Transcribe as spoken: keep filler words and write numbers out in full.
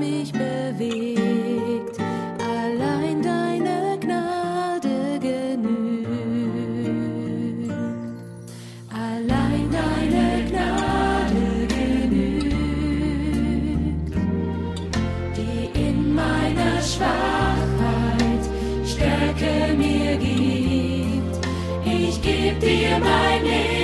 mich bewegt. Allein deine Gnade genügt. Allein deine Gnade genügt, die in meiner Schwachheit Stärke mir gibt. Ich geb dir mein Leben.